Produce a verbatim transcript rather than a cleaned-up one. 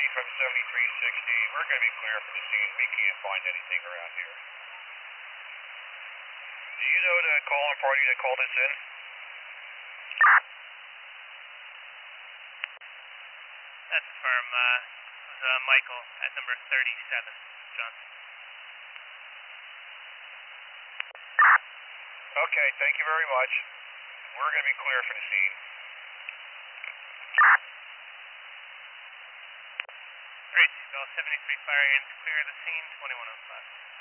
Marty from seventy-three sixty. We're going to be clear from the scene. We can't find anything around here. Do you know the call-in party that called us in? That's the firm. Uh, it was uh, Michael at number thirty-seven, Johnson. Okay, thank you very much. We're going to be clear for the scene. Great, call seventy-three fire in to clear the scene, twenty-one oh five.